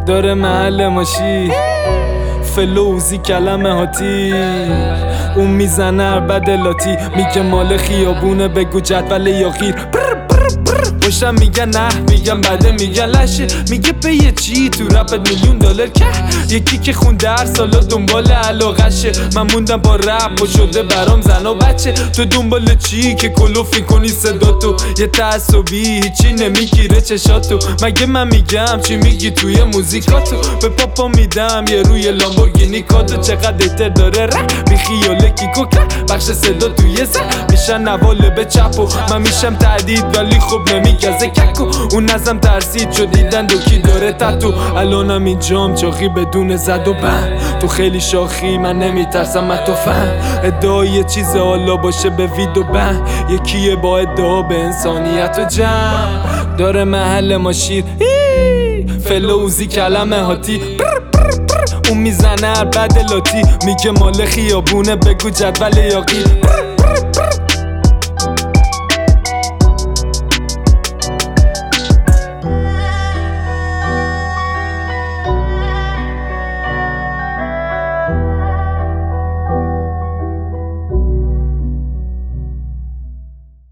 داره محل ماشی فلوزی کلمه هاتی اون میزنه عربد لاتی میگه مال خیابونه بگو جدول یا غیر باشم میگن نه میگن بده میگن لشه میگه به یه چی تو رپت $1,000,000 که یکی که خونده هر سالا دنبال علاقشه من موندم با رپ و شده برام زن و بچه تو دنبال چی که کلوفی کنی صدا تو یه تعصبی هیچی نمیگیره چشاتو مگه من میگم چی میگی توی موزیکاتو به پاپا میدم یه روی لامبورگینی کادو چقدر ایتر داره رپ بیخیاله کیکو که بخش صدا توی زن میشن نواله به چپ و من میشم تعدید ولی خب نمیگزه ککو اون نظم ترسید شد دیدن دوکی داره تتو الانم اینجام چاخی بدون زد و بند تو خیلی شاخی من نمیترسم من تو فهم ادعای یه چیز حالا باشه به ویدو بند یکیه با ادعا به انسانیت و جمع داره محل ما شیر فلوزی کلمه هاتی اون میزنه عربد لاتی میگه مال خیابونه بگو جدول یا غیر